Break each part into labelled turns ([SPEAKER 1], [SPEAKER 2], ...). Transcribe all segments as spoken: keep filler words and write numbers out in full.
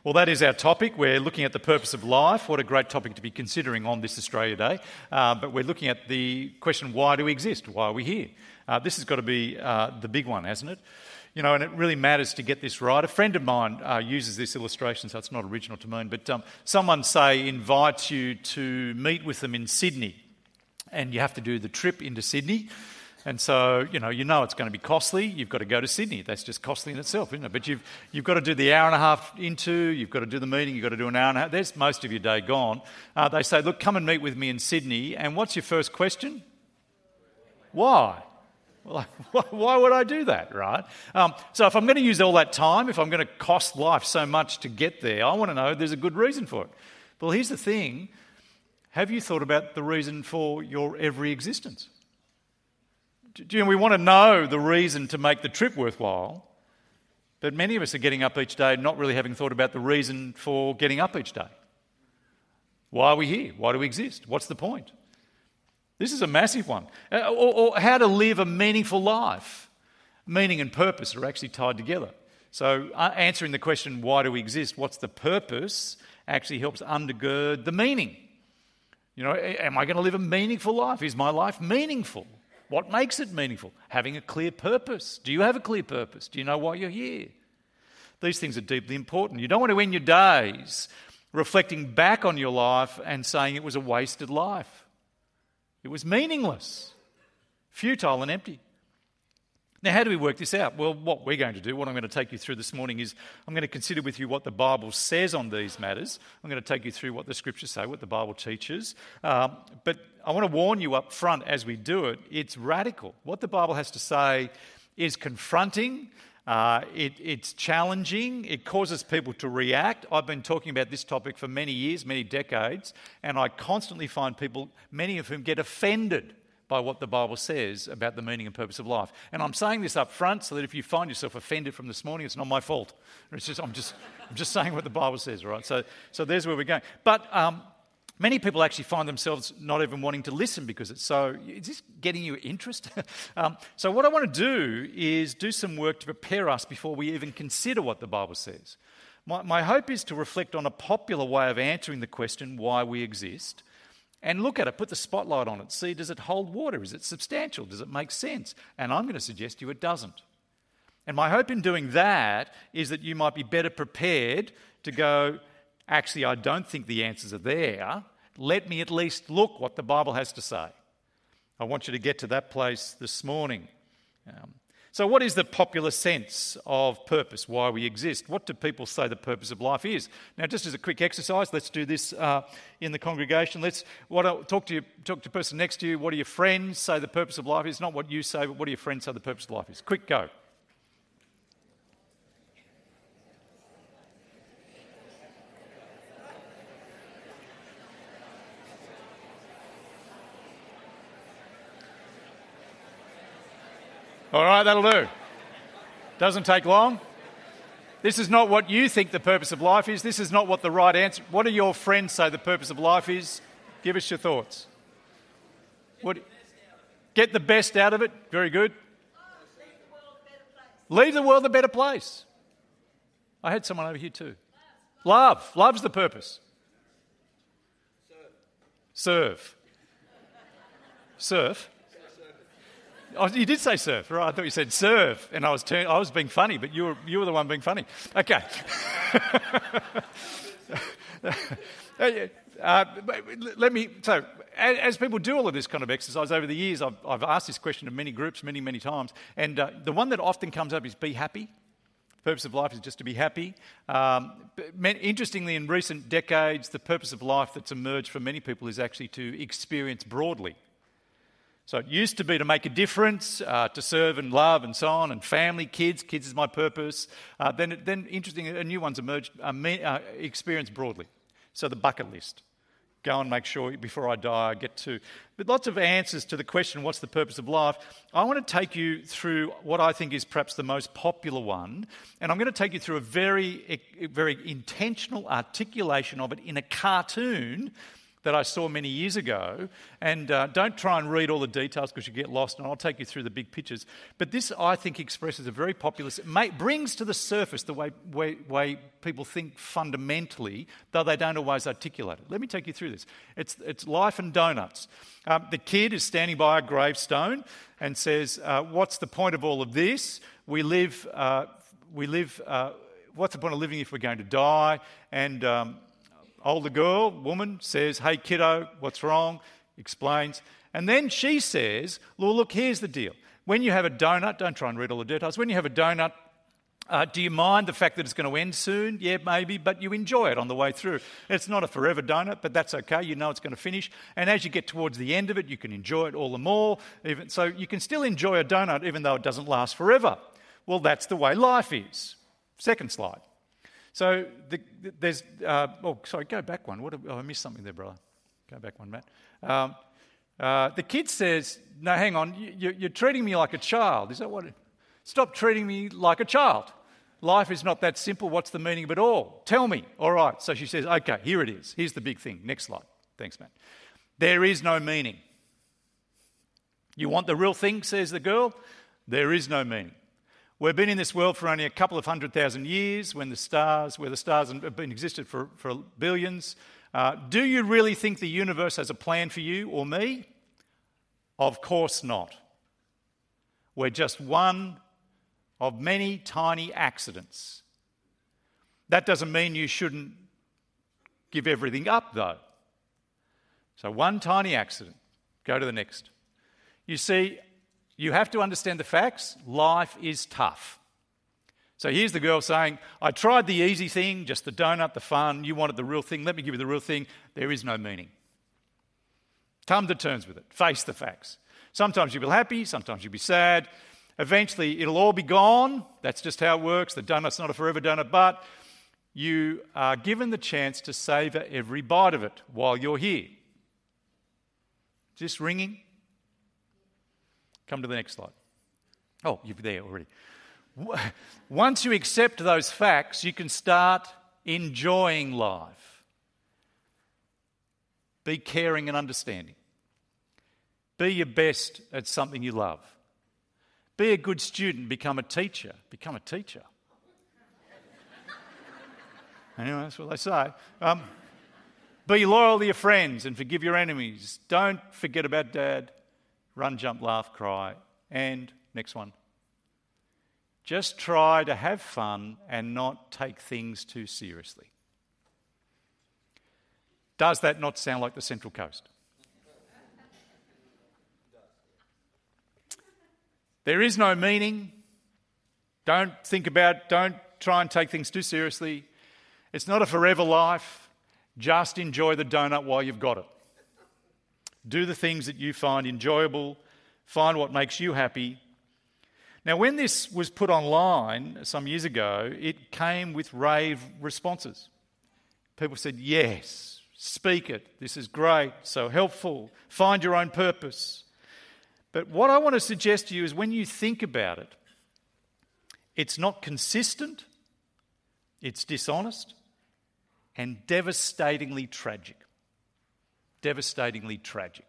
[SPEAKER 1] Well, that is our topic. We're looking at the purpose of life. What a great topic to be considering on this Australia Day. Uh, but we're looking at the question, why do we exist? Why are we here? Uh, this has got to be uh, the big one, hasn't it? You know, and it really matters to get this right. A friend of mine uh, uses this illustration, so it's not original to me, but um, someone, say, invites you to meet with them in Sydney, and you have to do the trip into Sydney. And so, you know, you know it's going to be costly. You've got to go to Sydney. That's just costly in itself, isn't it? But you've you've got to do the hour and a half into, you've got to do the meeting, you've got to do an hour and a half. There's most of your day gone. Uh, they say, look, come and meet with me in Sydney. And what's your first question? Why? Well, why would I do that, right? Um, so if I'm going to use all that time, if I'm going to cost life so much to get there, I want to know there's a good reason for it. Well, here's the thing. Have you thought about the reason for your every existence? Do you know, we want to know the reason to make the trip worthwhile, but many of us are getting up each day not really having thought about the reason for getting up each day. Why are we here? Why do we exist? What's the point? This is a massive one. Uh, or, or how to live a meaningful life. Meaning and purpose are actually tied together. So uh, answering the question, why do we exist? What's the purpose? Actually helps undergird the meaning. You know, am I going to live a meaningful life? Is my life meaningful? What makes it meaningful? Having a clear purpose. Do you have a clear purpose? Do you know why you're here? These things are deeply important. You don't want to end your days reflecting back on your life and saying it was a wasted life. It was meaningless, futile and empty. Now, how do we work this out? Well, what we're going to do, what I'm going to take you through this morning is I'm going to consider with you what the Bible says on these matters. I'm going to take you through what the Scriptures say, what the Bible teaches. Um, but I want to warn you up front as we do it, it's radical. What the Bible has to say is confronting, uh, it, it's challenging, it causes people to react. I've been talking about this topic for many years, many decades, and I constantly find people, many of whom get offended by what the Bible says about the meaning and purpose of life. And I'm saying this up front so that if you find yourself offended from this morning, it's not my fault. It's just I'm just I'm just saying what the Bible says, all right? So so there's where we're going. But um, many people actually find themselves not even wanting to listen because it's so, is this getting you interest? um, so what I want to do is do some work to prepare us before we even consider what the Bible says. My, my hope is to reflect on a popular way of answering the question, why we exist, and look at it, put the spotlight on it, see, does it hold water? Is it substantial? Does it make sense? And I'm going to suggest to you it doesn't. And my hope in doing that is that you might be better prepared to go, actually, I don't think the answers are there. Let me at least look what the Bible has to say. I want you to get to that place this morning. Um, so what is the popular sense of purpose, why we exist? What do people say the purpose of life is? Now, just as a quick exercise, let's do this uh, in the congregation. Let's what, talk to you, talk to the person next to you. What do your friends say the purpose of life is? Not what you say, but what do your friends say the purpose of life is? Quick, go. All right, that'll do. Doesn't take long. This is not what you think the purpose of life is. This is not what the right answer. What do your friends say the purpose of life is? Give us your thoughts. What? Get the best out of it. Very good. Leave the world a better place. I had someone over here too. Love. Love's the purpose. Serve. Serve. Oh, you did say surf, right? I thought you said serve, and I was turn- I was being funny, but you were you were the one being funny. Okay. uh, let me. So, as, as people do all of this kind of exercise over the years, I've, I've asked this question to many groups, many many times, and uh, the one that often comes up is be happy. The purpose of life is just to be happy. Um, but interestingly, in recent decades, the purpose of life that's emerged for many people is actually to experience broadly. So it used to be to make a difference, uh, to serve and love and so on, and family, kids. Kids is my purpose. Uh, then, then interesting, a new one's emerged, uh, me, uh, experience broadly. So the bucket list. Go and make sure before I die I get to. But lots of answers to the question, what's the purpose of life? I want to take you through what I think is perhaps the most popular one, and I'm going to take you through a very, a very intentional articulation of it in a cartoon that I saw many years ago, and uh, don't try and read all the details because you get lost, and I'll take you through the big pictures. But this, I think, expresses a very popular, it brings to the surface the way, way, way people think fundamentally, though they don't always articulate it. Let me take you through this. It's, it's life and donuts. Um, the kid is standing by a gravestone and says, uh, what's the point of all of this? We live, uh, we live, uh, what's the point of living if we're going to die? And um, older girl, woman, says, hey, kiddo, what's wrong? Explains. And then she says, well, look, here's the deal. When you have a donut, don't try and read all the details. When you have a donut, uh, do you mind the fact that it's going to end soon? Yeah, maybe, but you enjoy it on the way through. It's not a forever donut, but that's okay. You know it's going to finish. And as you get towards the end of it, you can enjoy it all the more. Even, so you can still enjoy a donut even though it doesn't last forever. Well, that's the way life is. Second slide. So the, the, there's, uh, oh, sorry, go back one. What, oh, I missed something there, brother. Go back one, Matt. Um, uh, the kid says, no, hang on, you, you're treating me like a child. Is that what it, stop treating me like a child. Life is not that simple. What's the meaning of it all? Tell me. All right. So she says, okay, here it is. Here's the big thing. Next slide. Thanks, Matt. There is no meaning. You want the real thing, says the girl? There is no meaning. We've been in this world for only a couple of hundred thousand years, when the stars, where the stars have been existed for, for billions. Uh, do you really think the universe has a plan for you or me? Of course not. We're just one of many tiny accidents. That doesn't mean you shouldn't give everything up, though. So one tiny accident. Go to the next. You see, you have to understand the facts. Life is tough. So here's the girl saying, I tried the easy thing, just the donut, the fun. You wanted the real thing. Let me give you the real thing. There is no meaning. Come to terms with it. Face the facts. Sometimes you'll be happy. Sometimes you'll be sad. Eventually, it'll all be gone. That's just how it works. The donut's not a forever donut, but you are given the chance to savour every bite of it while you're here. Is this ringing? Come to the next slide. Oh, you're there already. Once you accept those facts, you can start enjoying life. Be caring and understanding. Be your best at something you love. Be a good student. Become a teacher. Become a teacher. Anyway, that's what they say. Um, be loyal to your friends and forgive your enemies. Don't forget about Dad. Run, jump, laugh, cry. And next one. Just try to have fun and not take things too seriously. Does that not sound like the Central Coast? There is no meaning. Don't think about, don't try and take things too seriously. It's not a forever life. Just enjoy the donut while you've got it. Do the things that you find enjoyable. Find what makes you happy. Now, when this was put online some years ago, it came with rave responses. People said, yes, speak it. This is great, so helpful. Find your own purpose. But what I want to suggest to you is when you think about it, it's not consistent, it's dishonest, and devastatingly tragic. Devastatingly tragic.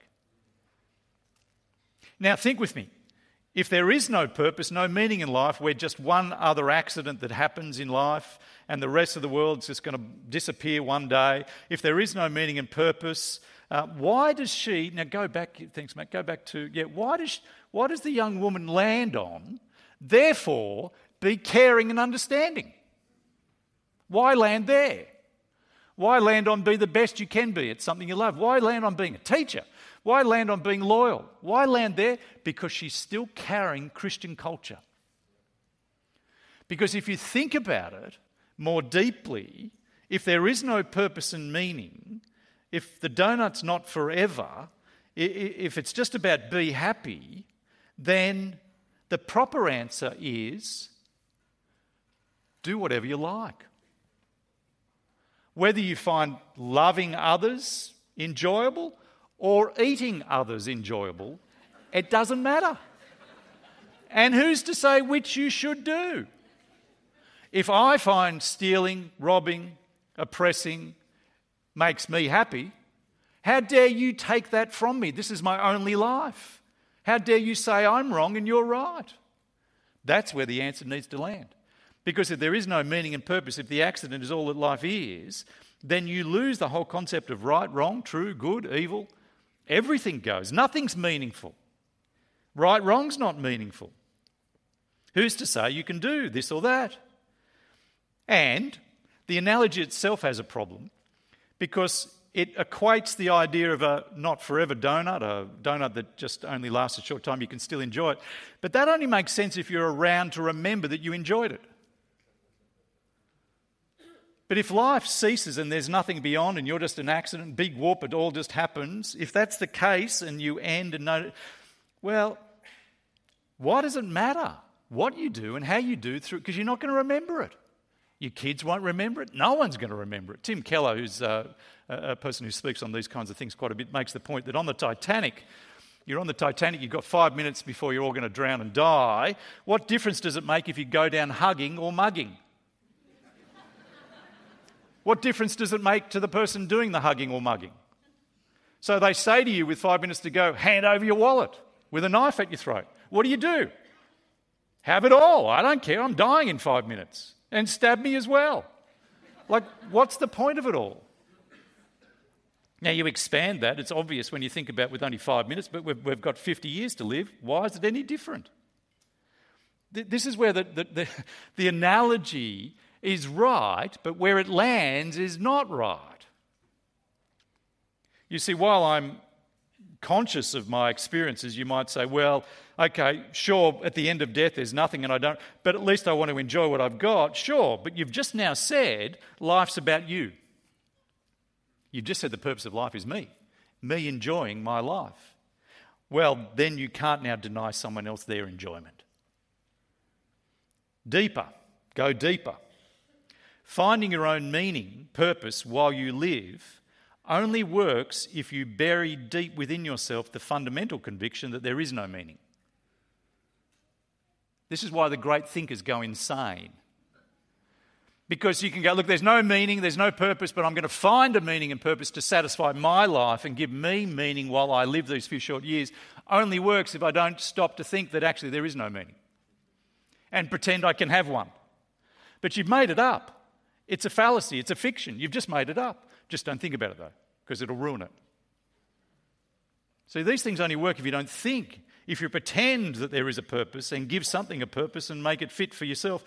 [SPEAKER 1] Now think with me. If there is no purpose, no meaning in life, we're just one other accident that happens in life and the rest of the world's just going to disappear one day. If there is no meaning and purpose, uh, why does she... Now go back, thanks Matt, go back to... Yeah, why does, why does the young woman land on, therefore, be caring and understanding? Why land there? Why land on be the best you can be at something you love? Why land on being a teacher? Why land on being loyal? Why land there? Because she's still carrying Christian culture. Because if you think about it more deeply, if there is no purpose and meaning, if the donut's not forever, if it's just about be happy, then the proper answer is do whatever you like. Whether you find loving others enjoyable or eating others enjoyable, it doesn't matter. And who's to say which you should do? If I find stealing, robbing, oppressing makes me happy, How dare you take that from me? This is my only life. How dare you say I'm wrong and you're right? That's where the answer needs to land. Because if there is no meaning and purpose, if the accident is all that life is, then you lose the whole concept of right, wrong, true, good, evil. Everything goes. Nothing's meaningful. Right, wrong's not meaningful. Who's to say you can do this or that? And the analogy itself has a problem because it equates the idea of a not forever donut, a donut that just only lasts a short time, you can still enjoy it. But that only makes sense if you're around to remember that you enjoyed it. But if life ceases and there's nothing beyond and you're just an accident, big whoop, it all just happens, if that's the case and you end and know, well, why does it matter what you do and how you do through? Because you're not going to remember it. Your kids won't remember it. No one's going to remember it. Tim Keller, who's uh, a person who speaks on these kinds of things quite a bit, makes the point that on the Titanic, you're on the Titanic, you've got five minutes before you're all going to drown and die. What difference does it make if you go down hugging or mugging? What difference does it make to the person doing the hugging or mugging? So they say to you with five minutes to go, hand over your wallet with a knife at your throat. What do you do? Have it all. I don't care. I'm dying in five minutes. And stab me as well. Like, what's the point of it all? Now, you expand that. It's obvious when you think about with only five minutes, but we've, we've got fifty years to live. Why is it any different? This is where the, the, the, the analogy is right, but where it lands is not right. You see, while I'm conscious of my experiences, you might say, well, okay, sure, at the end of death there's nothing and I don't, but at least I want to enjoy what I've got. Sure, but you've just now said life's about you. You've just said the purpose of life is me, me enjoying my life. Well, then you can't now deny someone else their enjoyment. Deeper, go deeper. Finding your own meaning, purpose while you live only works if you bury deep within yourself the fundamental conviction that there is no meaning. This is why the great thinkers go insane. Because you can go, look, there's no meaning, there's no purpose, but I'm going to find a meaning and purpose to satisfy my life and give me meaning while I live these few short years. Only works if I don't stop to think that actually there is no meaning and pretend I can have one. But you've made it up. It's a fallacy, it's a fiction. You've just made it up. Just don't think about it though, because it'll ruin it. See, these things only work if you don't think, if you pretend that there is a purpose and give something a purpose and make it fit for yourself.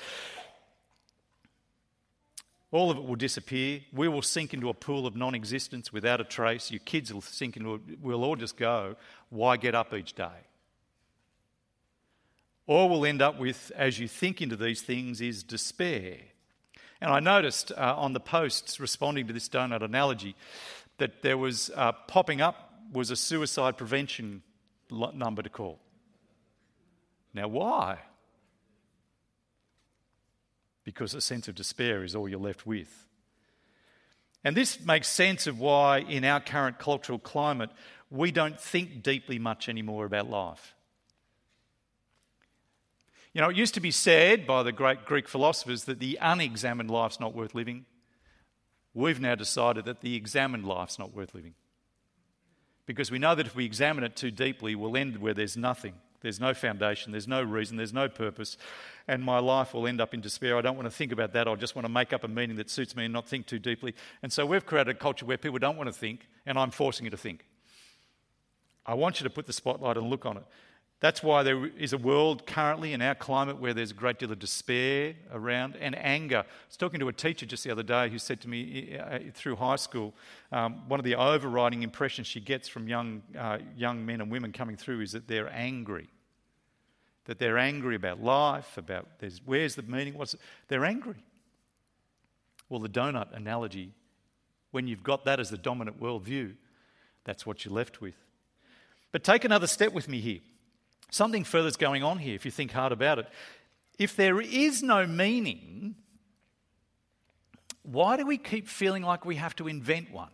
[SPEAKER 1] All of it will disappear. We will sink into a pool of non-existence without a trace. Your kids will sink into it. We'll all just go, why get up each day? All we'll end up with, as you think into these things, is despair. And I noticed uh, on the posts responding to this donut analogy that there was uh, popping up was a suicide prevention number to call. Now, why? Because a sense of despair is all you're left with. And this makes sense of why in our current cultural climate we don't think deeply much anymore about life. You know, it used to be said by the great Greek philosophers that the unexamined life's not worth living. We've now decided that the examined life's not worth living. Because we know that if we examine it too deeply, we'll end where there's nothing. There's no foundation, there's no reason, there's no purpose, and my life will end up in despair. I don't want to think about that. I just want to make up a meaning that suits me and not think too deeply. And so we've created a culture where people don't want to think, and I'm forcing you to think. I want you to put the spotlight and look on it. That's why there is a world currently in our climate where there's a great deal of despair around and anger. I was talking to a teacher just the other day who said to me uh, through high school, um, one of the overriding impressions she gets from young uh, young men and women coming through is that they're angry. That they're angry about life, about there's, where's the meaning, what's it? They're angry. Well, the donut analogy, when you've got that as the dominant worldview, that's what you're left with. But take another step with me here. Something further's going on here if you think hard about it. If there is no meaning, why do we keep feeling like we have to invent one?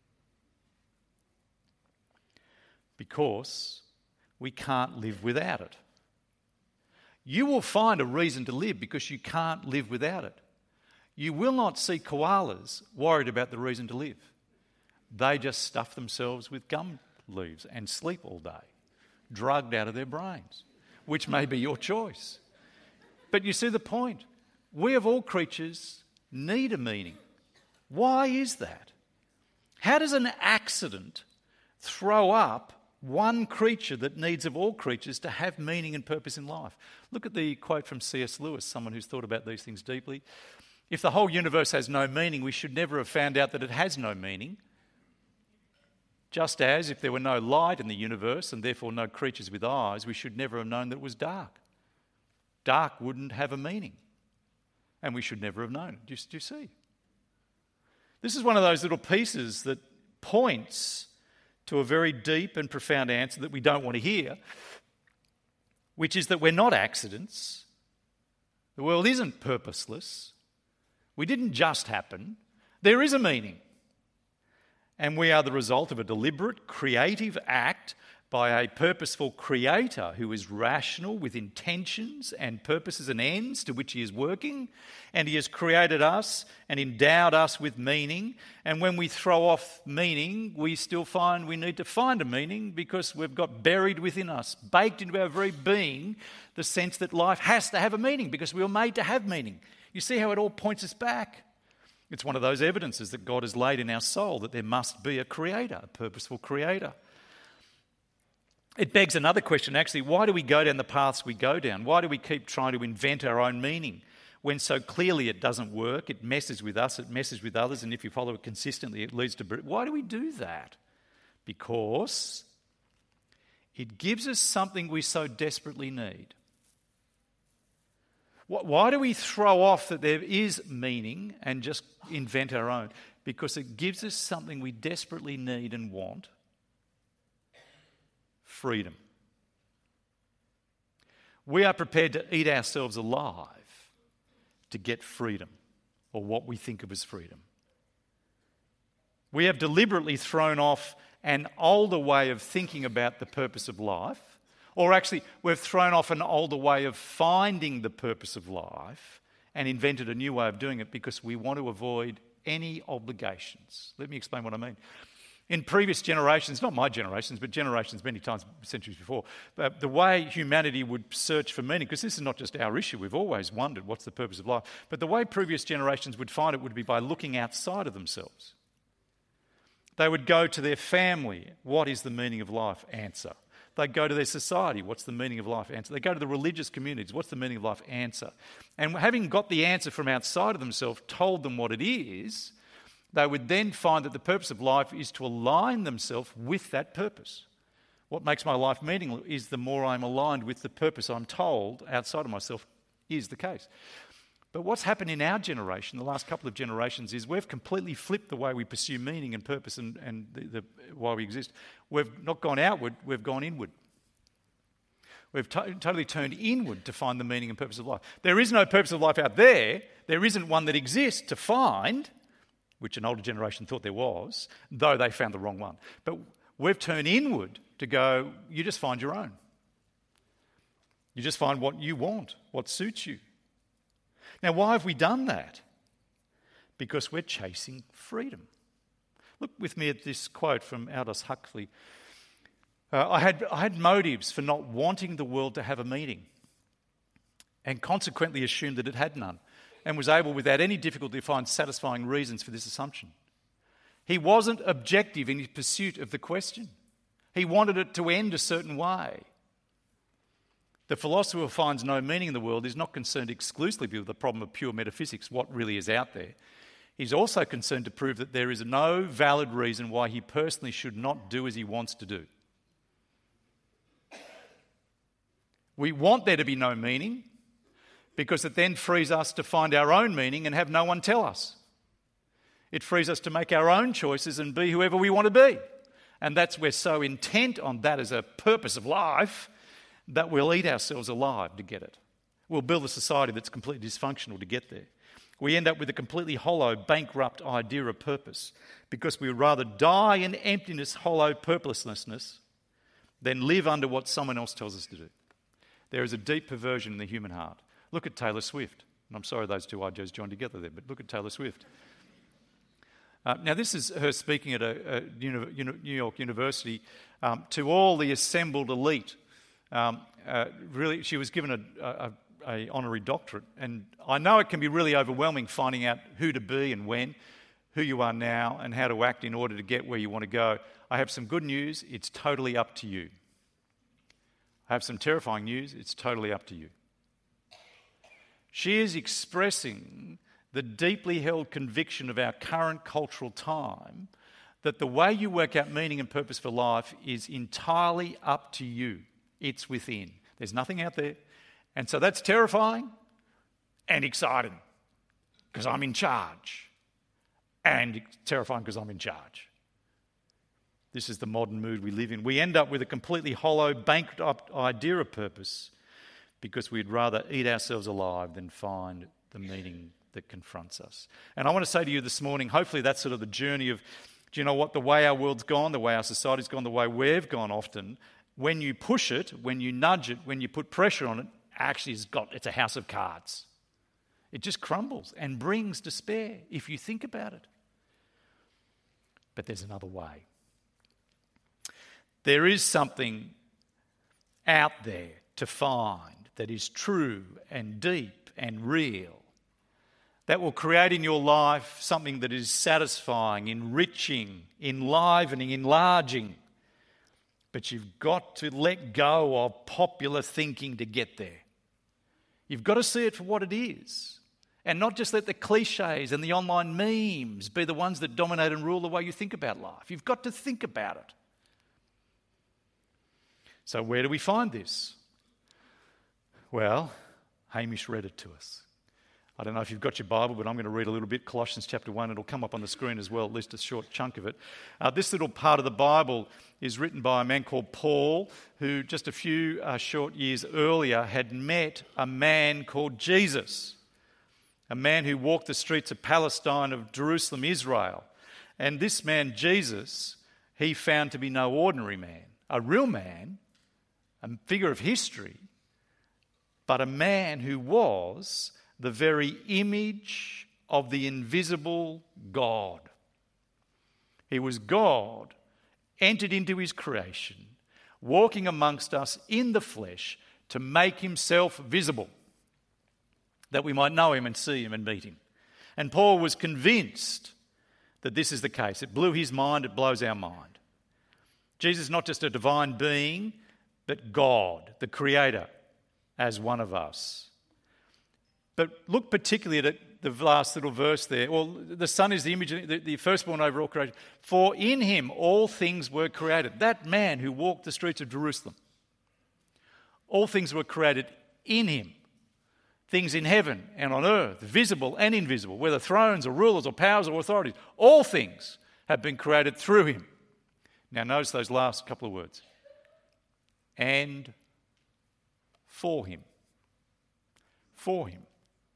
[SPEAKER 1] Because we can't live without it. You will find a reason to live because you can't live without it. You will not see koalas worried about the reason to live. They just stuff themselves with gum leaves and sleep all day, drugged out of their brains, which may be your choice. But you see the point. We of all creatures need a meaning. Why is that? How does an accident throw up one creature that needs of all creatures to have meaning and purpose in life? Look at the quote from C S Lewis, someone who's thought about these things deeply. If the whole universe has no meaning, we should never have found out that it has no meaning. Just as if there were no light in the universe and therefore no creatures with eyes, we should never have known that it was dark. Dark wouldn't have a meaning, and we should never have known it. Do you, do you see? This is one of those little pieces that points to a very deep and profound answer that we don't want to hear, which is that we're not accidents. The world isn't purposeless. We didn't just happen. There is a meaning. And we are the result of a deliberate, creative act by a purposeful creator who is rational with intentions and purposes and ends to which he is working. And he has created us and endowed us with meaning. And when we throw off meaning, we still find we need to find a meaning because we've got buried within us, baked into our very being, the sense that life has to have a meaning because we were made to have meaning. You see how it all points us back? It's one of those evidences that God has laid in our soul that there must be a creator, a purposeful creator. It begs another question, actually. Why do we go down the paths we go down? Why do we keep trying to invent our own meaning when so clearly it doesn't work? It messes with us, it messes with others, and if you follow it consistently, it leads to... Why do we do that? Because it gives us something we so desperately need. Why do we throw off that there is meaning and just invent our own? Because it gives us something we desperately need and want. Freedom. We are prepared to eat ourselves alive to get freedom, or what we think of as freedom. We have deliberately thrown off an older way of thinking about the purpose of life. Or actually, we've thrown off an older way of finding the purpose of life and invented a new way of doing it because we want to avoid any obligations. Let me explain what I mean. In previous generations, not my generations, but generations many times, centuries before, uh, the way humanity would search for meaning, because this is not just our issue, we've always wondered what's the purpose of life, but the way previous generations would find it would be by looking outside of themselves. They would go to their family. What is the meaning of life? Answer. They go to their society. What's the meaning of life? Answer. They go to the religious communities. What's the meaning of life? Answer. And having got the answer from outside of themselves, told them what it is, they would then find that the purpose of life is to align themselves with that purpose. What makes my life meaningful is the more I'm aligned with the purpose I'm told outside of myself is the case. But what's happened in our generation, the last couple of generations, is we've completely flipped the way we pursue meaning and purpose and, and the, the, why we exist. We've not gone outward, we've gone inward. We've to- totally turned inward to find the meaning and purpose of life. There is no purpose of life out there. There isn't one that exists to find, which an older generation thought there was, though they found the wrong one. But we've turned inward to go, you just find your own. You just find what you want, what suits you. Now, why have we done that? Because we're chasing freedom. Look with me at this quote from Aldous Huxley. Uh, I had, I had motives for not wanting the world to have a meaning and consequently assumed that it had none and was able without any difficulty to find satisfying reasons for this assumption. He wasn't objective in his pursuit of the question. He wanted it to end a certain way. The philosopher who finds no meaning in the world is not concerned exclusively with the problem of pure metaphysics, what really is out there. He's also concerned to prove that there is no valid reason why he personally should not do as he wants to do. We want there to be no meaning because it then frees us to find our own meaning and have no one tell us. It frees us to make our own choices and be whoever we want to be. And that's we're so intent on that as a purpose of life that we'll eat ourselves alive to get it. We'll build a society that's completely dysfunctional to get there. We end up with a completely hollow, bankrupt idea of purpose because we would rather die in emptiness, hollow purposelessness than live under what someone else tells us to do. There is a deep perversion in the human heart. Look at Taylor Swift. And I'm sorry those two ideas joined together there, but look at Taylor Swift. Uh, now, this is her speaking at a, a uni- uni- New York University um, to all the assembled elite. Um, uh, really, she was given a, a, a honorary doctorate, and I know it can be really overwhelming finding out who to be and when, who you are now, and how to act in order to get where you want to go. I have some good news. It's totally up to you. I have some terrifying news. It's totally up to you. She is expressing the deeply held conviction of our current cultural time that the way you work out meaning and purpose for life is entirely up to you. It's within. There's nothing out there. And so that's terrifying and exciting because I'm in charge. And terrifying because I'm in charge. This is the modern mood we live in. We end up with a completely hollow, bankrupt idea of purpose because we'd rather eat ourselves alive than find the meaning that confronts us. And I want to say to you this morning, hopefully that's sort of the journey of, do you know what, the way our world's gone, the way our society's gone, the way we've gone often, when you push it, when you nudge it, when you put pressure on it, actually it's got, it's a house of cards. It just crumbles and brings despair if you think about it. But there's another way. There is something out there to find that is true and deep and real, that will create in your life something that is satisfying, enriching, enlivening, enlarging. But you've got to let go of popular thinking to get there. You've got to see it for what it is. And not just let the cliches and the online memes be the ones that dominate and rule the way you think about life. You've got to think about it. So where do we find this? Well, Hamish read it to us. I don't know if you've got your Bible, but I'm going to read a little bit. Colossians chapter one, it'll come up on the screen as well, at least a short chunk of it. Uh, this little part of the Bible is written by a man called Paul, who just a few uh, short years earlier had met a man called Jesus, a man who walked the streets of Palestine, of Jerusalem, Israel. And this man, Jesus, he found to be no ordinary man, a real man, a figure of history, but a man who was the very image of the invisible God. He was God, entered into his creation, walking amongst us in the flesh to make himself visible, that we might know him and see him and meet him. And Paul was convinced that this is the case. It blew his mind, it blows our mind. Jesus is not just a divine being, but God, the Creator, as one of us. But look particularly at the last little verse there. Well, the Son is the image, the, the firstborn over all creation. For in him all things were created. That man who walked the streets of Jerusalem. All things were created in him. Things in heaven and on earth, visible and invisible, whether thrones or rulers or powers or authorities. All things have been created through him. Now notice those last couple of words. And for him. For him.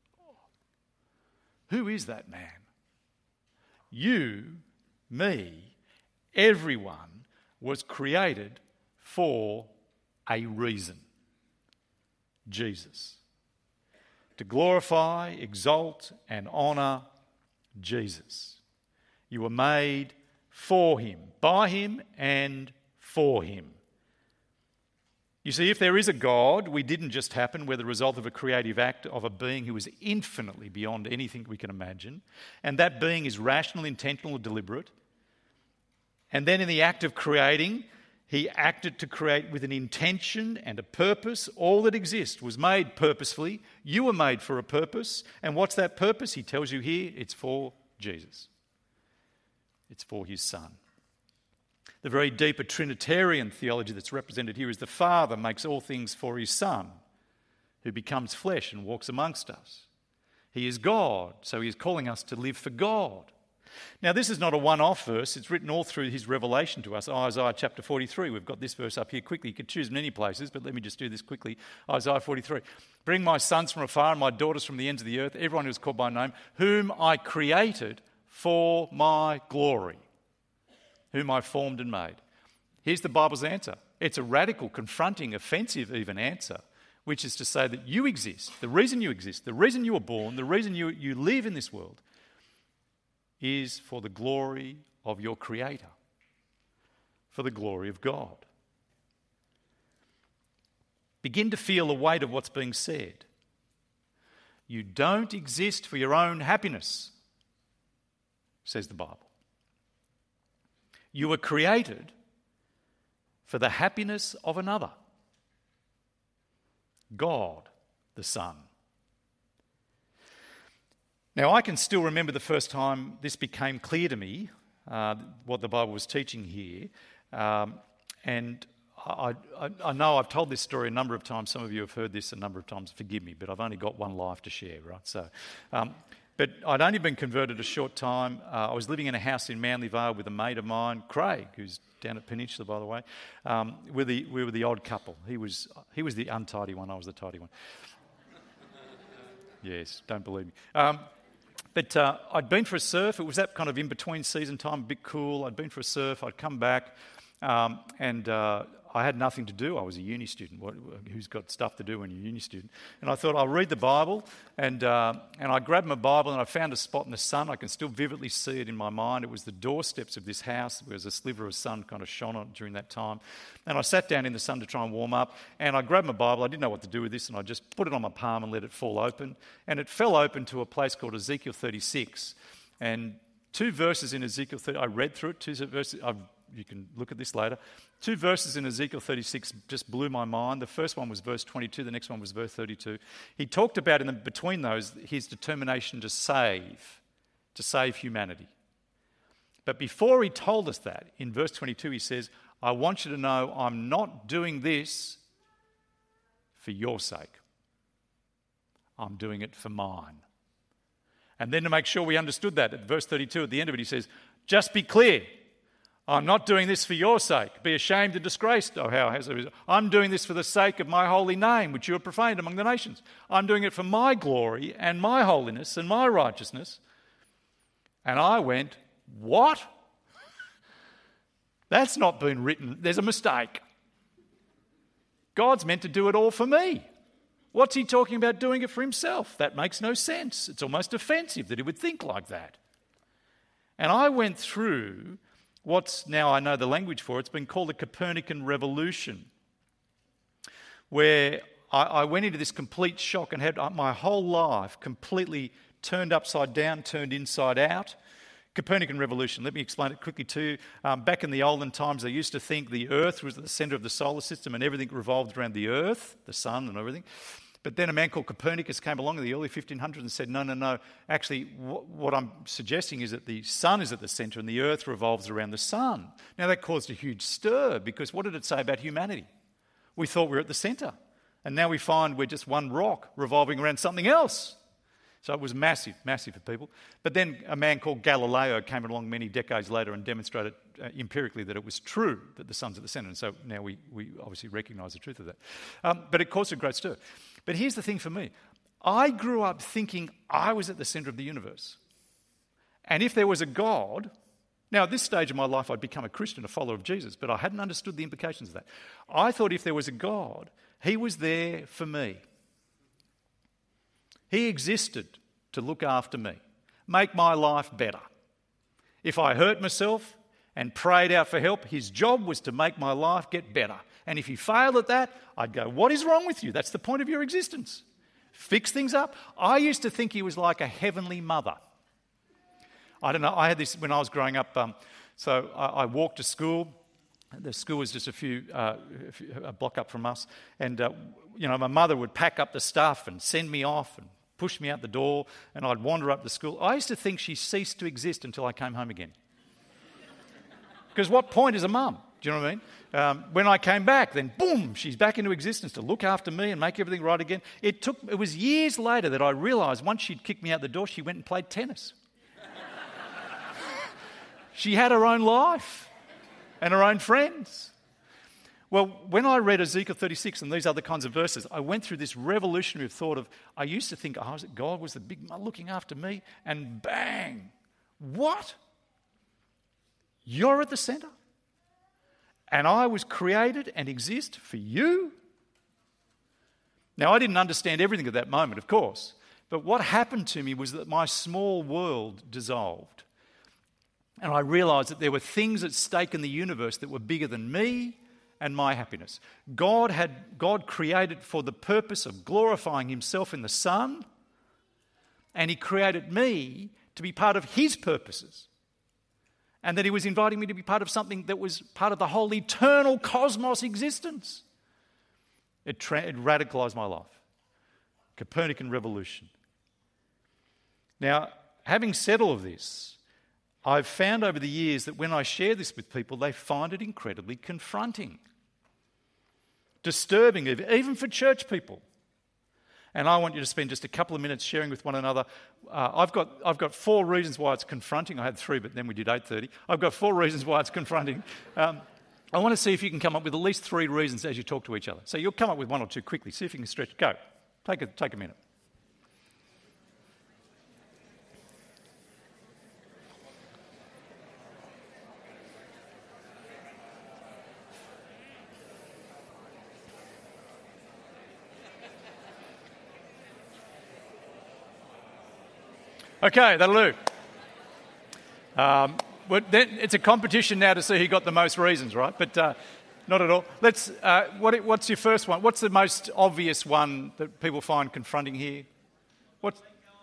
[SPEAKER 1] Who is that man? You, me, everyone was created for a reason. Jesus. To glorify, exalt, and honour Jesus. You were made for him, by him, and for him. You see, if there is a God, we didn't just happen. We're the result of a creative act of a being who is infinitely beyond anything we can imagine. And that being is rational, intentional, or deliberate. And then in the act of creating, he acted to create with an intention and a purpose. All that exists was made purposefully. You were made for a purpose. And what's that purpose? He tells you here, it's for Jesus. It's for his Son. The very deeper Trinitarian theology that's represented here is the Father makes all things for his Son, who becomes flesh and walks amongst us. He is God, so he is calling us to live for God. Now, this is not a one-off verse. It's written all through his revelation to us. Isaiah chapter forty-three. We've got this verse up here quickly. You could choose many places, but let me just do this quickly. Isaiah forty-three. Bring my sons from afar and my daughters from the ends of the earth, everyone who is called by name, whom I created for my glory, whom I formed and made. Here's the Bible's answer. It's a radical, confronting, offensive even answer, which is to say that you exist. The reason you exist, the reason you were born, the reason you, you live in this world is for the glory of your Creator, for the glory of God. Begin to feel the weight of what's being said. You don't exist for your own happiness, says the Bible. You were created for the happiness of another, God the Son. Now, I can still remember the first time this became clear to me, uh, what the Bible was teaching here. Um, and I, I, I know I've told this story a number of times. Some of you have heard this a number of times. Forgive me, but I've only got one life to share, right? So, um, but I'd only been converted a short time. Uh, I was living in a house in Manly Vale with a mate of mine, Craig, who's down at Peninsula, by the way. Um, we're the, we were the odd couple. He was he was the untidy one. I was the tidy one. Yes, don't believe me. Um, but uh, I'd been for a surf. It was that kind of in-between season time, a bit cool. I'd been for a surf. I'd come back, um, and uh, I had nothing to do. I was a uni student. What, who's got stuff to do when you're a uni student? And I thought, I'll read the Bible. And uh, and I grabbed my Bible and I found a spot in the sun. I can still vividly see it in my mind. It was the doorsteps of this house. There was a sliver of sun kind of shone on it during that time. And I sat down in the sun to try and warm up. And I grabbed my Bible. I didn't know what to do with this. And I just put it on my palm and let it fall open. And it fell open to a place called Ezekiel thirty-six. And two verses in Ezekiel thirty, I read through it. Two verses. I've You can look at this later. Two verses in Ezekiel thirty-six just blew my mind. The first one was verse twenty-two. The next one was verse thirty-two. He talked about in the, between those his determination to save, to save humanity. But before he told us that, in verse twenty-two he says, I want you to know I'm not doing this for your sake. I'm doing it for mine. And then to make sure we understood that, at verse thirty-two, at the end of it, he says, just be clear. I'm not doing this for your sake. Be ashamed and disgraced, oh how has it? I'm doing this for the sake of my holy name, which you have profaned among the nations. I'm doing it for my glory and my holiness and my righteousness. And I went, what? That's not been written. There's a mistake. God's meant to do it all for me. What's he talking about doing it for himself? That makes no sense. It's almost offensive that he would think like that. And I went through what's now, I know the language for, it's been called the Copernican revolution, where I, I went into this complete shock and had my whole life completely turned upside down, turned inside out. Copernican revolution, let me explain it quickly to you. Um, back in the olden times, they used to think the Earth was at the centre of the solar system and everything revolved around the Earth, the sun and everything. But then a man called Copernicus came along in the early fifteen hundreds and said, no, no, no, actually w- what I'm suggesting is that the sun is at the centre and the earth revolves around the sun. Now that caused a huge stir because what did it say about humanity? We thought we were at the centre and now we find we're just one rock revolving around something else. So it was massive, massive for people. But then a man called Galileo came along many decades later and demonstrated uh, empirically that it was true that the sun's at the centre. And so now we, we obviously recognise the truth of that. Um, but it caused a great stir. But here's the thing for me. I grew up thinking I was at the centre of the universe. And if there was a God, now at this stage of my life I'd become a Christian, a follower of Jesus, but I hadn't understood the implications of that. I thought if there was a God, he was there for me. He existed to look after me, make my life better. If I hurt myself and prayed out for help, his job was to make my life get better. And if he failed at that, I'd go, what is wrong with you? That's the point of your existence. Fix things up. I used to think he was like a heavenly mother. I don't know, I had this when I was growing up. Um, so I, I walked to school. The school was just a few, uh, a, few a block up from us. And, uh, you know, my mother would pack up the stuff and send me off and push me out the door, and I'd wander up the school. I used to think she ceased to exist until I came home again. Because what point is a mum? Do you know what I mean? Um, when I came back, then boom, she's back into existence to look after me and make everything right again. It took. It was years later that I realised once she'd kicked me out the door, she went and played tennis. She had her own life and her own friends. Well, when I read Ezekiel thirty-six and these other kinds of verses, I went through this revolutionary thought of, I used to think, oh, God was the big mum looking after me, and bang, what? You're at the centre? And I was created and exist for you? Now, I didn't understand everything at that moment, of course, but what happened to me was that my small world dissolved. And I realised that there were things at stake in the universe that were bigger than me and my happiness. God had God created for the purpose of glorifying himself in the Son, and he created me to be part of his purposes. And that he was inviting me to be part of something that was part of the whole eternal cosmos existence. It, tra- it radicalised my life. Copernican revolution. Now, having said all of this, I've found over the years that when I share this with people, they find it incredibly confronting, disturbing, even for church people. And I want you to spend just a couple of minutes sharing with one another. Uh, I've got I've got four reasons why it's confronting. I had three, but then we did eight thirty. I've got four reasons why it's confronting. Um, I want to see if you can come up with at least three reasons as you talk to each other. So you'll come up with one or two quickly. See if you can stretch. Go. Take a, take a minute. Okay, that'll do. Um, well, then it's a competition now to see who got the most reasons, right? But uh, not at all. Let's. Uh, what, what's your first one? What's the most obvious one that people find confronting here? What?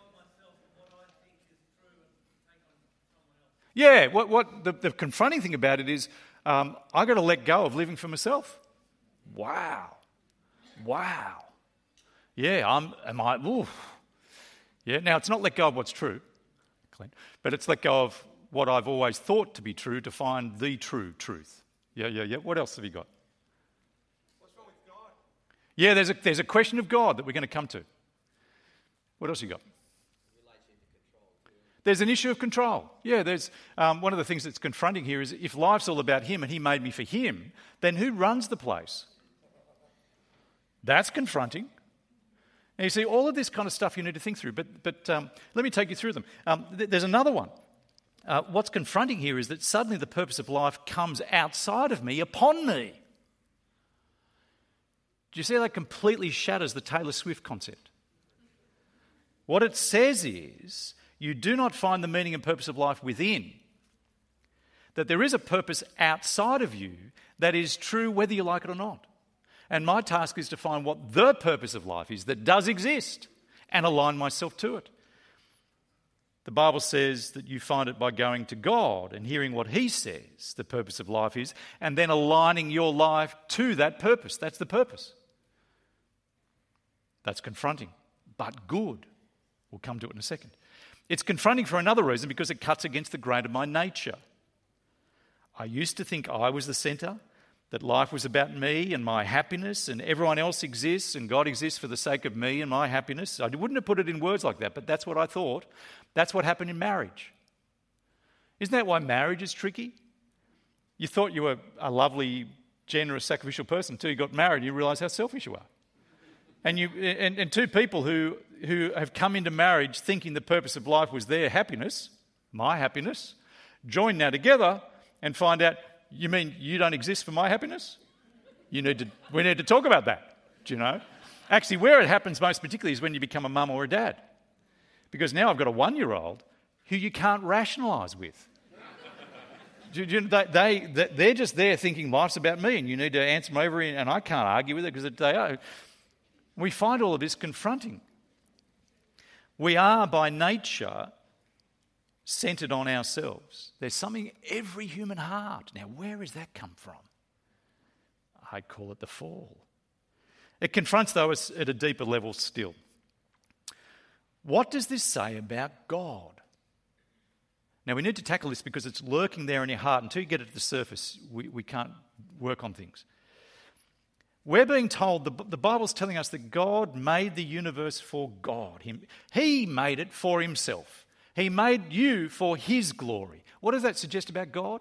[SPEAKER 1] Yeah. What? What? The, the confronting thing about it is, um, I got to let go of living for myself. Wow. Wow. Yeah. I'm. Am I? Oof. Yeah, now it's not let go of what's true, Clint, but it's let go of what I've always thought to be true to find the true truth. Yeah, yeah, yeah. What else have you got?
[SPEAKER 2] What's wrong with God?
[SPEAKER 1] Yeah, there's a, there's a question of God that we're going to come to. What else you got? There's an issue of control. Yeah, there's um, one of the things that's confronting here is if life's all about him and he made me for him, then who runs the place? That's confronting. Now, you see, all of this kind of stuff you need to think through, but, but um, let me take you through them. Um, th- there's another one. Uh, what's confronting here is that suddenly the purpose of life comes outside of me, upon me. Do you see how that completely shatters the Taylor Swift concept? What it says is, you do not find the meaning and purpose of life within. That there is a purpose outside of you that is true whether you like it or not. And my task is to find what the purpose of life is that does exist and align myself to it. The Bible says that you find it by going to God and hearing what he says the purpose of life is, and then aligning your life to that purpose. That's the purpose. That's confronting, but good. We'll come to it in a second. It's confronting for another reason because it cuts against the grain of my nature. I used to think I was the centre, that life was about me and my happiness and everyone else exists and God exists for the sake of me and my happiness. I wouldn't have put it in words like that, but that's what I thought. That's what happened in marriage. Isn't that why marriage is tricky? You thought you were a lovely, generous, sacrificial person until you got married and you realise how selfish you are. And, you, and, and two people who, who have come into marriage thinking the purpose of life was their happiness, my happiness, join now together and find out, you mean you don't exist for my happiness? You need to. We need to talk about that, do you know? Actually, where it happens most particularly is when you become a mum or a dad. Because now I've got a one-year-old who you can't rationalise with. do, do, they, they, they're just there thinking life's about me and you need to answer them over and I can't argue with it because they are. We find all of this confronting. We are by nature centred on ourselves. There's something in every human heart. Now, where has that come from? I call it the fall. It confronts, though, us at a deeper level still. What does this say about God? Now, we need to tackle this because it's lurking there in your heart. Until you get it to the surface, we, we can't work on things. We're being told, the, the Bible's telling us that God made the universe for God. Him, he made it for himself. He made you for his glory. What does that suggest about God?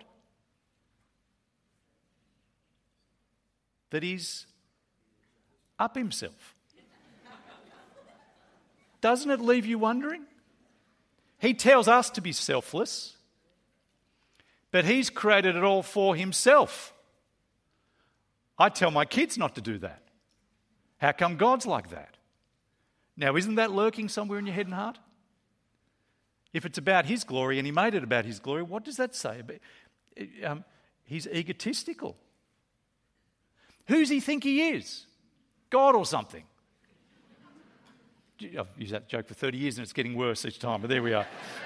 [SPEAKER 1] That he's up himself. Doesn't it leave you wondering? He tells us to be selfless, but he's created it all for himself. I tell my kids not to do that. How come God's like that? Now, isn't that lurking somewhere in your head and heart? If it's about his glory and he made it about his glory, what does that say? Um, he's egotistical. Who does he think he is? God or something? I've used that joke for thirty years and it's getting worse each time, but there we are.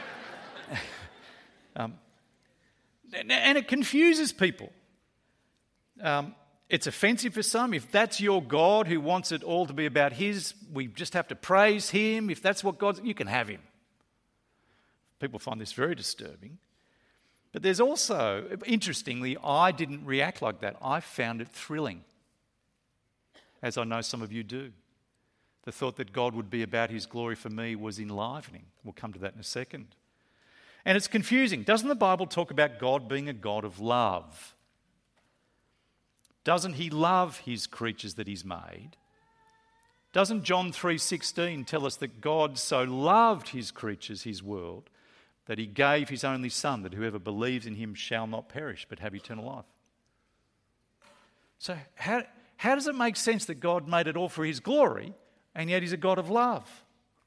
[SPEAKER 1] um, and it confuses people. Um, it's offensive for some. If that's your God who wants it all to be about his, we just have to praise him. If that's what God's, you can have him. People find this very disturbing. But there's also, interestingly, I didn't react like that. I found it thrilling, as I know some of you do. The thought that God would be about his glory for me was enlivening. We'll come to that in a second. And it's confusing. Doesn't the Bible talk about God being a God of love? Doesn't he love his creatures that he's made? Doesn't John three sixteen tell us that God so loved his creatures, his world, that he gave his only Son, that whoever believes in him shall not perish but have eternal life? So how, how does it make sense that God made it all for his glory and yet he's a God of love?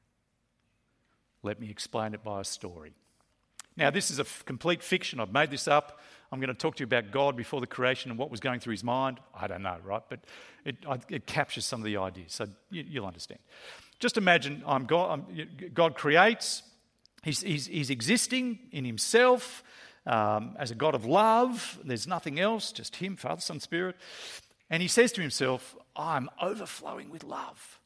[SPEAKER 1] Let me explain it by a story. Now, this is a f- complete fiction. I've made this up. I'm going to talk to you about God before the creation and what was going through his mind. I don't know, right? But it, I, it captures some of the ideas, so you, you'll understand. Just imagine I'm God, I'm, God creates. He's, he's, he's existing in himself um, as a God of love. There's nothing else, just him, Father, Son, Spirit. And he says to himself, I'm overflowing with love.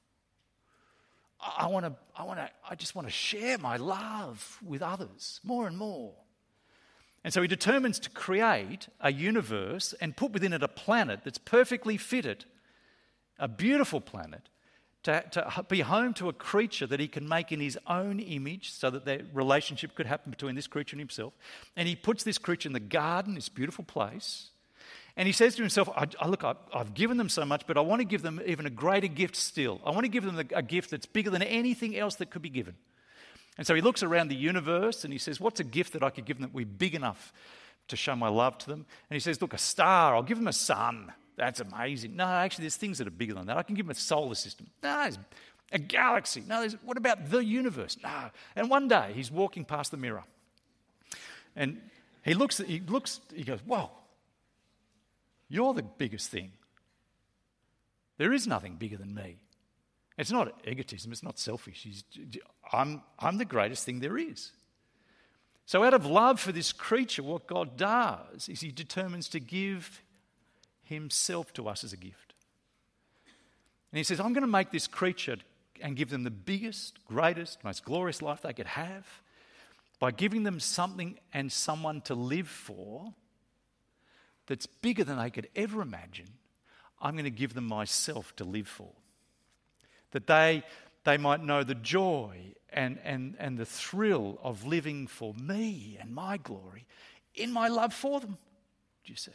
[SPEAKER 1] I want to, I want to, I just want to share my love with others more and more. And so he determines to create a universe and put within it a planet that's perfectly fitted, a beautiful planet, to, to be home to a creature that he can make in his own image so that that relationship could happen between this creature and himself. And he puts this creature in the garden, this beautiful place. And he says to himself, I, I, look, I, I've given them so much, but I want to give them even a greater gift still. I want to give them a, a gift that's bigger than anything else that could be given. And so he looks around the universe and he says, what's a gift that I could give them that would be big enough to show my love to them? And he says, look, a star, I'll give them a sun. That's amazing. No, actually, there's things that are bigger than that. I can give them a solar system. No, there's a galaxy. No, there's, what about the universe? No. And one day he's walking past the mirror and he looks, he looks, he goes, whoa. You're the biggest thing. There is nothing bigger than me. It's not egotism. It's not selfish. He's, I'm, I'm the greatest thing there is. So out of love for this creature, what God does is he determines to give himself to us as a gift. And he says, I'm going to make this creature and give them the biggest, greatest, most glorious life they could have by giving them something and someone to live for that's bigger than they could ever imagine. I'm going to give them myself to live for. That they, they might know the joy and, and, and the thrill of living for me and my glory in my love for them. Do you see?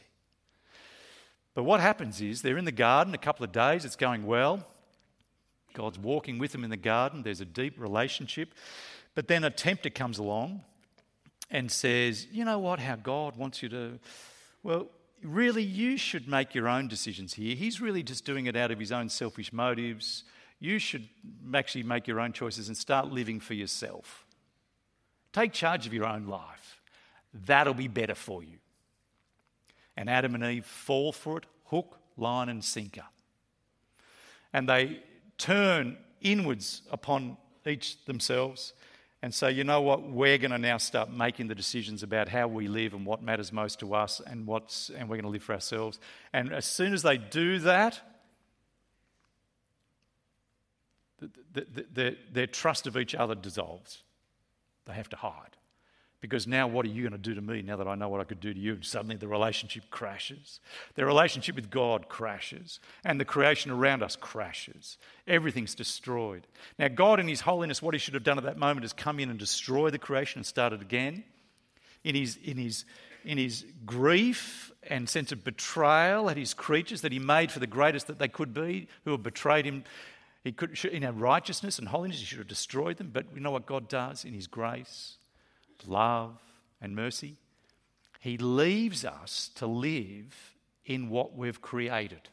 [SPEAKER 1] But what happens is they're in the garden a couple of days, it's going well. God's walking with them in the garden. There's a deep relationship. But then a tempter comes along and says, you know what, how God wants you to... Well, really, you should make your own decisions here. He's really just doing it out of his own selfish motives. You should actually make your own choices and start living for yourself. Take charge of your own life. That'll be better for you. And Adam and Eve fall for it, hook, line and sinker. And they turn inwards upon each themselves and say, you know what, we're going to now start making the decisions about how we live and what matters most to us and what's and we're going to live for ourselves. And as soon as they do that, the, the, the, the, their trust of each other dissolves. They have to hide. Because now what are you going to do to me now that I know what I could do to you? And suddenly the relationship crashes. Their relationship with God crashes. And the creation around us crashes. Everything's destroyed. Now God in his holiness, what he should have done at that moment is come in and destroy the creation and start it again. In his, in his, in his grief and sense of betrayal at his creatures that he made for the greatest that they could be, who have betrayed him, he could, in our righteousness and holiness, he should have destroyed them. But you know what God does in his grace? Love and mercy, he leaves us to live in what we've created.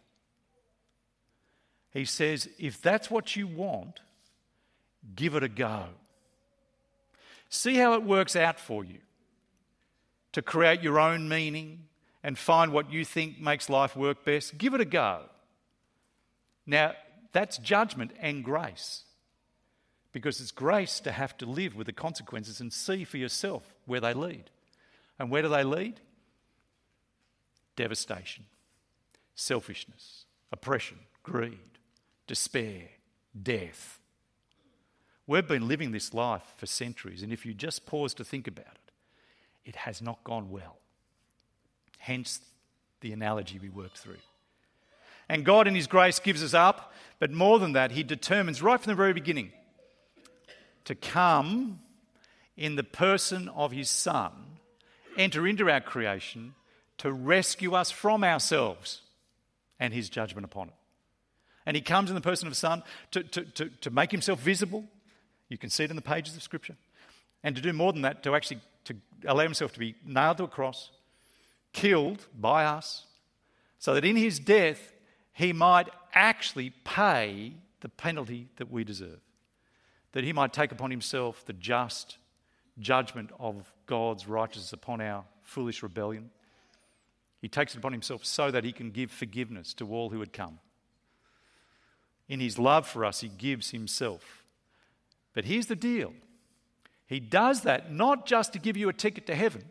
[SPEAKER 1] He says, if that's what you want, give it a go. See how it works out for you to create your own meaning and find what you think makes life work best. Give it a go. Now, that's judgment and grace, because it's grace to have to live with the consequences and see for yourself where they lead. And where do they lead? Devastation, selfishness, oppression, greed, despair, death. We've been living this life for centuries, and if you just pause to think about it, it has not gone well. Hence the analogy we worked through. And God in his grace gives us up, but more than that, he determines right from the very beginning to come in the person of his Son, enter into our creation to rescue us from ourselves and his judgment upon it. And he comes in the person of the Son to, to, to, to make himself visible. You can see it in the pages of Scripture. And to do more than that, to actually to allow himself to be nailed to a cross, killed by us, so that in his death he might actually pay the penalty that we deserve. That he might take upon himself the just judgment of God's righteousness upon our foolish rebellion. He takes it upon himself so that he can give forgiveness to all who would come. In his love for us, he gives himself. But here's the deal. He does that not just to give you a ticket to heaven.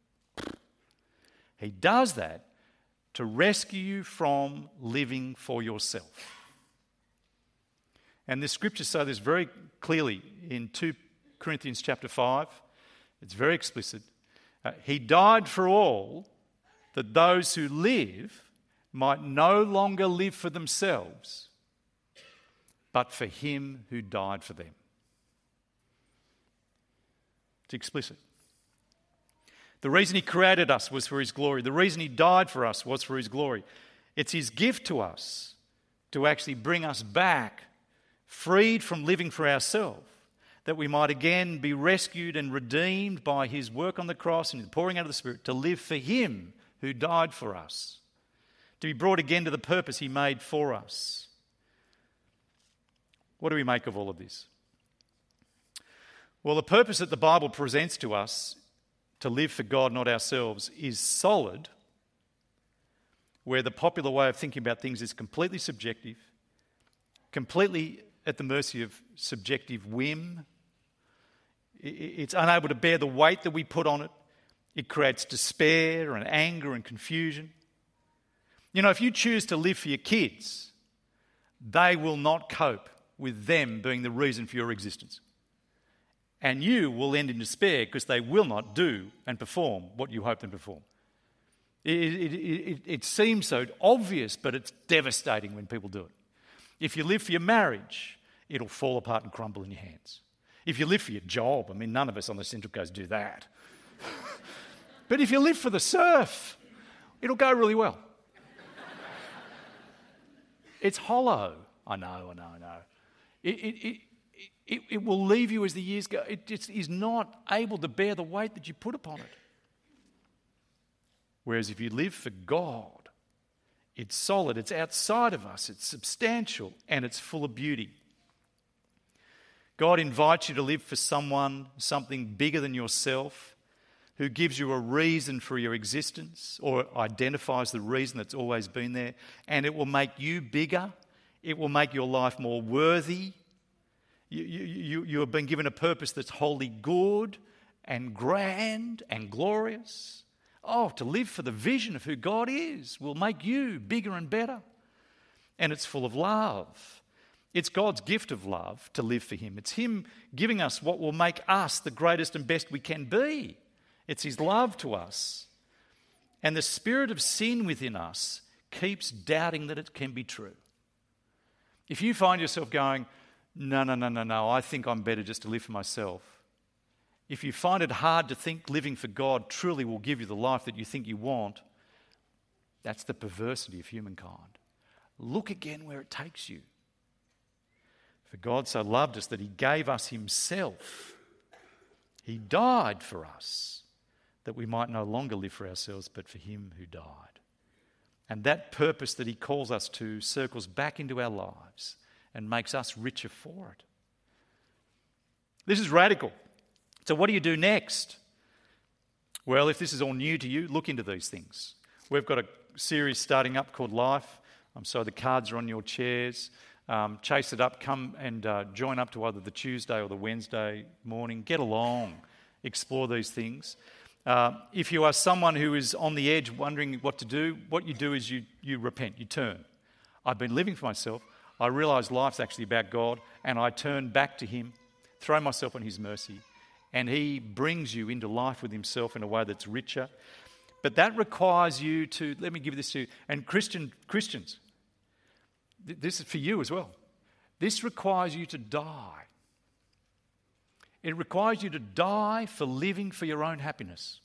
[SPEAKER 1] He does that to rescue you from living for yourself. And the scriptures say this very clearly in Second Corinthians chapter five. It's very explicit. Uh, he died for all, that those who live might no longer live for themselves, but for him who died for them. It's explicit. The reason he created us was for his glory. The reason he died for us was for his glory. It's his gift to us to actually bring us back, freed from living for ourselves, that we might again be rescued and redeemed by his work on the cross and the pouring out of the Spirit, to live for him who died for us, to be brought again to the purpose he made for us. What do we make of all of this? Well, the purpose that the Bible presents to us, to live for God, not ourselves, is solid, where the popular way of thinking about things is completely subjective, completely at the mercy of subjective whim. It's unable to bear the weight that we put on it. It creates despair and anger and confusion. You know, if you choose to live for your kids, they will not cope with them being the reason for your existence. And you will end in despair because they will not do and perform what you hope them to perform. It, it, it, it seems so obvious, but it's devastating when people do it. If you live for your marriage, it'll fall apart and crumble in your hands. If you live for your job, I mean, none of us on the Central Coast do that. But if you live for the surf, it'll go really well. It's hollow. I know, I know, I know. It, it, it, it, it will leave you as the years go. It just is not able to bear the weight that you put upon it. Whereas if you live for God, it's solid, it's outside of us, it's substantial, and it's full of beauty. God invites you to live for someone, something bigger than yourself, who gives you a reason for your existence or identifies the reason that's always been there, and it will make you bigger. It will make your life more worthy. You, you, you, you have been given a purpose that's wholly good and grand and glorious. Oh, to live for the vision of who God is will make you bigger and better. And it's full of love. It's God's gift of love to live for him. It's him giving us what will make us the greatest and best we can be. It's his love to us. And the spirit of sin within us keeps doubting that it can be true. If you find yourself going, no, no, no, no, no, I think I'm better just to live for myself. If you find it hard to think living for God truly will give you the life that you think you want, that's the perversity of humankind. Look again where it takes you. For God so loved us that he gave us himself. He died for us that we might no longer live for ourselves but for him who died. And that purpose that he calls us to circles back into our lives and makes us richer for it. This is radical. So what do you do next? Well, if this is all new to you, look into these things. We've got a series starting up called Life. Um, so the cards are on your chairs. Um, chase it up. Come and uh, join up to either the Tuesday or the Wednesday morning. Get along. Explore these things. Uh, if you are someone who is on the edge wondering what to do, what you do is you, you repent. You turn. I've been living for myself. I realise life's actually about God, and I turn back to Him, throw myself on His mercy, and He brings you into life with Himself in a way that's richer. But that requires you to, let me give this to you, and Christian Christians, th- this is for you as well. This requires you to die. It requires you to die for living for your own happiness.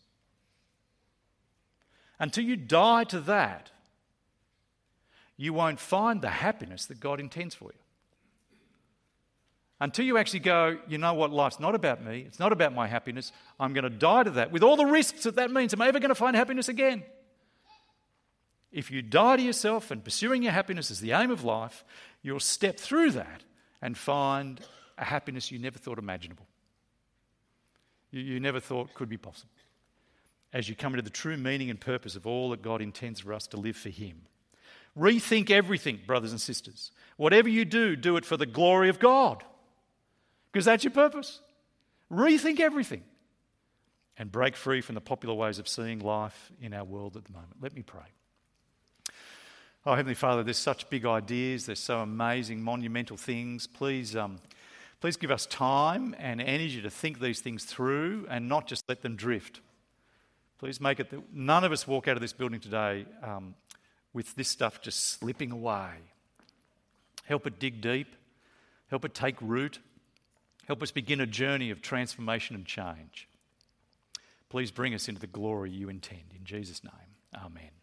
[SPEAKER 1] Until you die to that, you won't find the happiness that God intends for you. Until you actually go, you know what, life's not about me, it's not about my happiness, I'm going to die to that, with all the risks that that means. Am I ever going to find happiness again? If you die to yourself and pursuing your happiness is the aim of life, you'll step through that and find a happiness you never thought imaginable. You, you never thought could be possible. As you come into the true meaning and purpose of all that God intends for us to live for Him. Rethink everything, brothers and sisters. Whatever you do, do it for the glory of God. Because that's your purpose. Rethink everything. And break free from the popular ways of seeing life in our world at the moment. Let me pray. Oh, Heavenly Father, there's such big ideas. There's so amazing, monumental things. Please, um, please give us time and energy to think these things through and not just let them drift. Please make it that none of us walk out of this building today um, with this stuff just slipping away. Help it dig deep. Help it take root. Help us begin a journey of transformation and change. Please bring us into the glory you intend. In Jesus' name, amen.